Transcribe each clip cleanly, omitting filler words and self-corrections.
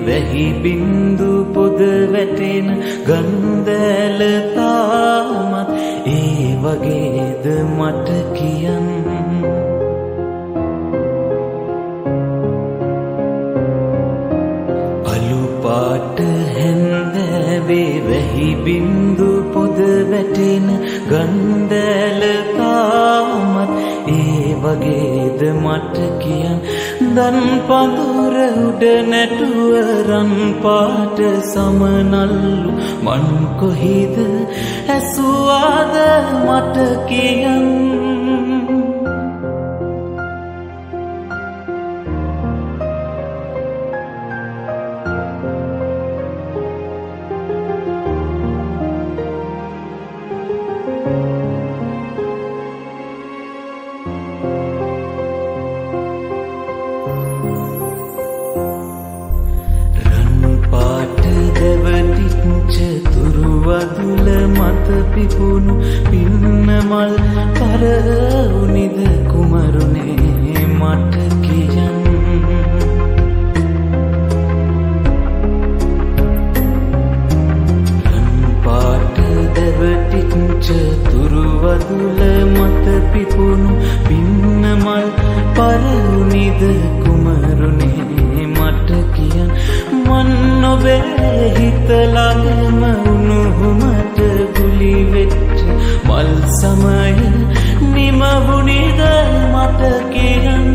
වැහි බින්දු පොද වැටෙන ගන්දැල තාමත් ඒ වගේද මට කියන්න. අලු පාට හැන්දෑවේ වැහි බින්දු පොද වැටෙන ගන්දැල තාමත් ඒ වගේද මට කියන්න. දන් පඳුර උඩ නැටුව රන් පාට සමනල්ලු මන් කොහිද ඇසුවාද මට කියන්න. තුරුවදුල මත පිපුණු පින්නමල් පරවුනිද කුමරුනේ මට කියන්න. රන්පාට දැවටිච්ච තුරුවදුල මත පිපුණු පින්නමල් පරවුනිද කුමරුනේ මට කියන්න. මන් නොබේ හිතලගම උණුහුමට ගුලි වෙච්ච මල් සමය නිමවුනිද මට කියන්න.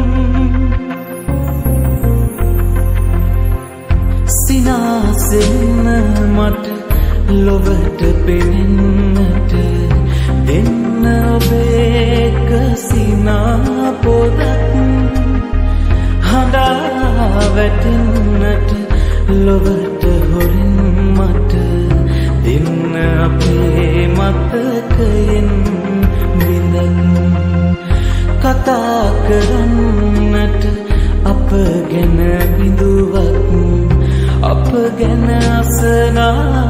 සිනාසෙන්න මට ලොවට පෙනෙන්නට දෙන්න ඔබේක සිනා පොදක් හඬා වැටෙන්නට ලොවට හොරින් මට දෙන්න අපේ මතකයෙන් විඳන්. කතා කරන්නට අප ගැන බිඳුවක් අප ගැන අසනා